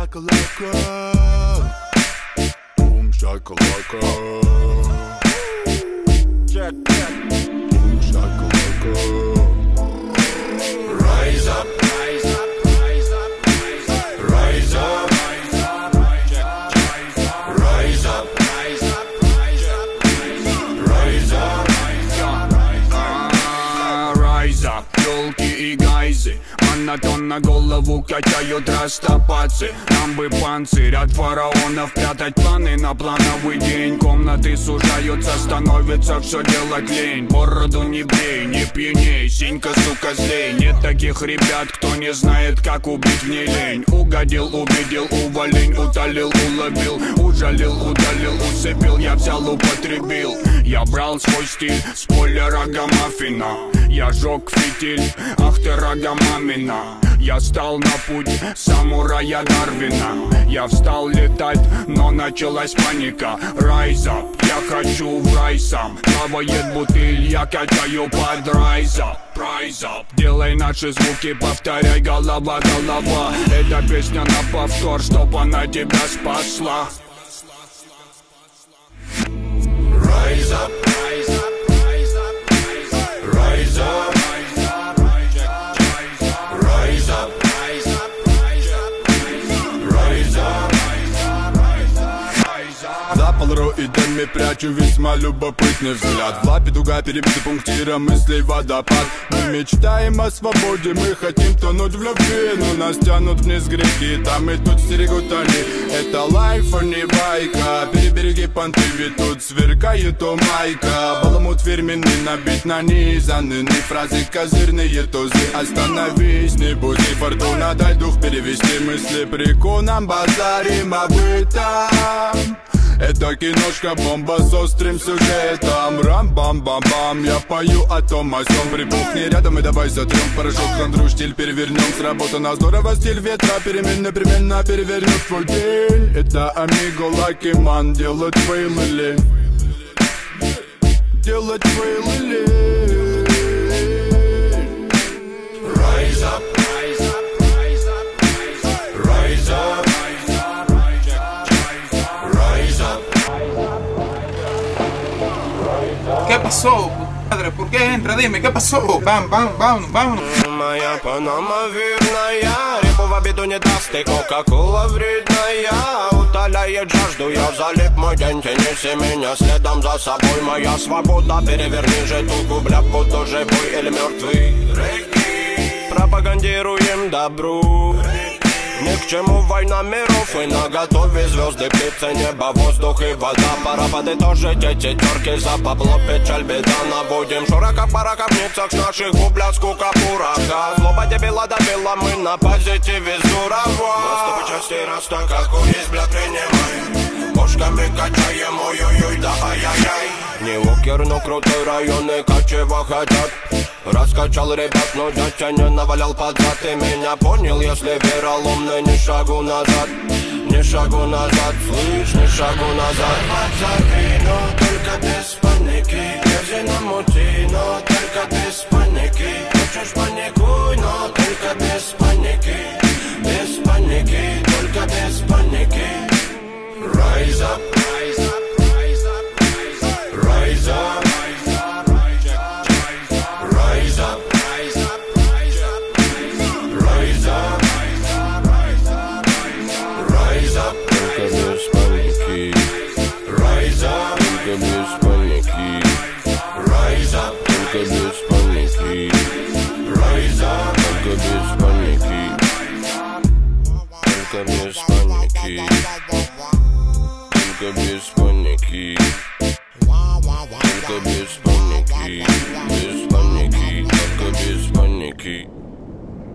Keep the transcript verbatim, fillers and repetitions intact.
shakalaka. Boom shakalaka. Check, check. Boom shakalaka. Rise up, rise up, rise up, rise up, rise up, rise up, rise up, rise up, rise up, rise up, rise up, ёлки и гайзы. Монотонно голову качают растопацы. Нам бы панцирь от фараонов, прятать планы на плановый день. Комнаты сужаются, становится все делать лень. Бороду не брей, не пьяней, синька, сука, злей. Нет таких ребят, кто не знает, как убить в ней лень. Угодил, убедил, уволень, утолил, уловил, ужалил, удалил, усыпил, я взял, употребил. Я брал свой стиль с поля рогомаффина. Я жег фитиль, ах ты рогомамина. Я стал на путь самурая Дарвина. Я встал летать, но началась паника. Rise up, я хочу в рай сам. Плавает бутыль, я качаю под rise up, rise up. Делай наши звуки, повторяй, голова, голова. Эта песня на повтор, чтоб она тебя спасла. Rise up, rise up, rise up, rise up, rise up, rise up, rise up, rise up, rise up, rise up, rise up. За полароидами прячу весьма любопытный взгляд. В лапе дуга перебита пунктиром мыслей водопад. Мы мечтаем о свободе, мы хотим тонуть в любви, но нас тянут вниз грехи, там и тут стерегут они. Это лайф, а не байка. Перебереги понты, ведь тут сверкает у майка. Баламут фирменный, набит нанизанный фразы, козырные тузы. Остановись, не буди, фортуна, дай дух перевести мысли. Приконом базарим об этом. Это киношка, бомба с острым сюжетом. Рам-бам-бам-бам, я пою о том о сём. Прибухни рядом и давай затрем порошок, хандру, штиль перевернем. Сработано здорово, стиль ветра перемен непременно перевернет твой день. Это Амиго, Лаки Ман, делать фейлы. Делать фейлы. Rise up, rise up, rise up, rise up, rise up. ¿Qué pasó, padre? ¿Por qué entra? Dime, ¿qué pasó? Vamos, vamos, vamos, vámonos. Моя панама верная, репу в обиду не даст, и кока-кола вредная. Утоляет жажду, я залип мой день, тянись меня следом за собой. Моя свобода, переверни же туку, бля, буду живой или мертвый. Пропагандируем добру. Ни к чему война миров, и наготове звезды, птицы, небо, воздух и вода. Пора подытожить эти терки, за бабло, печаль, беда. Наводим шурака в баракавницах, с наших губля скука пурака. Злоба дебила добила, мы на позитиве здорово. Наступы части раз так, как у есть, бля, принимай. Бошками качаем, ой-ой-ой, да ай-яй-яй. Не Уокер, но крутой район, и качево хотят. Раскачал ребят, но дядя не навалял под зад. Ты меня понял, если вероломный, ни шагу назад. Ни шагу назад, слышь, ни шагу назад. Подзорви, но только без паники. Держи на мути, но только без паники. Хочешь паникуй, но только без паники. Без паники, только без паники. Rise up, rise up, rise up, rise up, rise up. Только без паники, только без паники, без паники, только без паники.